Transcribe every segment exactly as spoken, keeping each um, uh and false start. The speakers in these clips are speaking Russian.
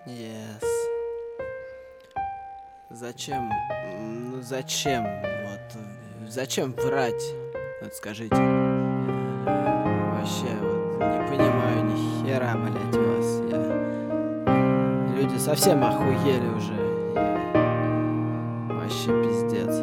Yes. Зачем? Ну зачем? Вот зачем врать? Вот скажите. Вообще вот не понимаю ни хера, блять, вас. Я... Люди совсем охуели уже. Я... Вообще пиздец.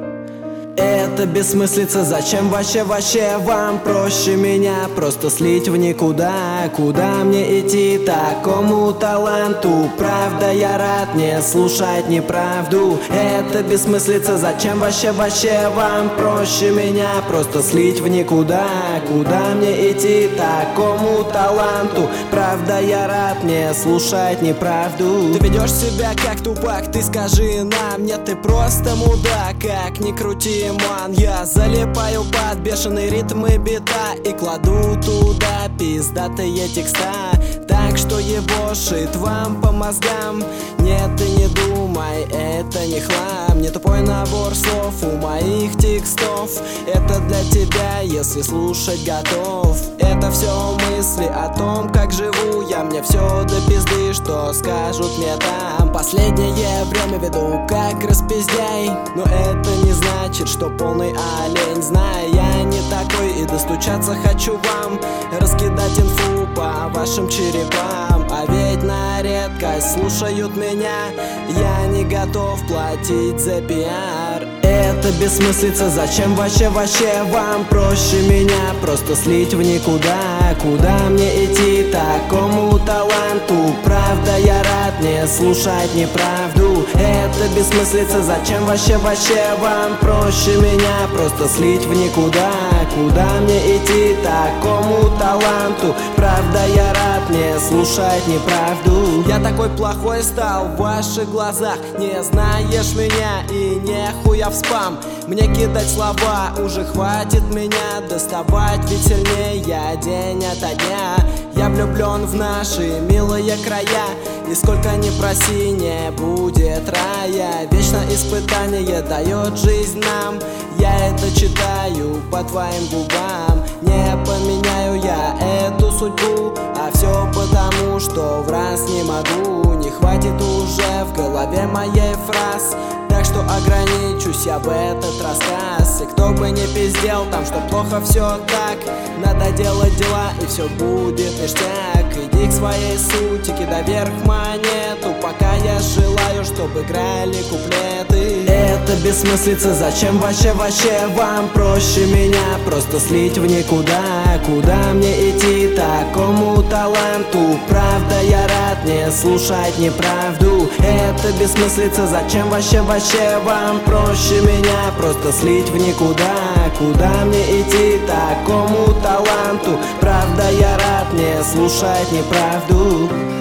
Это бессмыслица, зачем вообще, вообще вам проще меня просто слить в никуда? Куда мне идти такому таланту? Правда, я рад не слушать неправду. Это бессмыслица, зачем вообще, вообще вам проще меня просто слить в никуда? Куда мне идти такому таланту? Правда, я рад не слушать неправду. Ты ведешь себя как тупак, ты скажи нам. Нет, ты просто мудак, как ни крути. Я залипаю под бешеные ритмы бита и кладу туда пиздатые текста. Так что ебошит вам по мозгам. Нет, ты не думай, это не хлам. Не тупой набор слов у моих текстов. Это для тебя, если слушать готов. Это все мысли о том, как живу я. Мне все до пизды, что скажут мне там. Последнее время веду как распиздяй, но это не значит, что полный олень. Знаю, я не такой и достучаться хочу вам. Раскидать инфу по вашим черепам. А ведь на редкость слушают меня. Я не готов платить за пиар. Это бессмыслица, зачем вообще, вообще вам проще меня просто слить в никуда? Куда мне идти такому таланту? Правда, я рад не слушать неправду. Это бессмыслица, зачем вообще, вообще вам проще меня просто слить в никуда? Куда мне идти такому таланту? Правда, я рад не слушать неправду. Я такой плохой стал в ваших глазах. Не знаешь меня и нехуя в спам. Мне кидать слова, уже хватит меня доставать. Ведь сильнее я день ото дня. Я влюблен в наши милые края. И сколько ни проси, не будет рая. Вечно испытание дает жизнь нам. Я это читаю по твоим губам. Не поменяю я эту судьбу. А все потому, что в раз не могу. Не хватит уже в голове моей фраз. Так что ограничусь я в этот рассказ. И кто бы не пиздел там, что плохо все так, надо делать дела и все будет ништяк. Иди к своей сути, кидай вверх монету, пока я желаю, чтобы играли куплеты. Это бессмыслица, зачем вообще, вообще вам проще меня просто слить в никуда? Куда мне идти такому таланту? Правда, я рад не слушать неправду. Это бессмыслица, зачем вообще, вообще вам проще меня просто слить в никуда? Куда мне идти такому таланту? Правда, я рад не слушать неправду.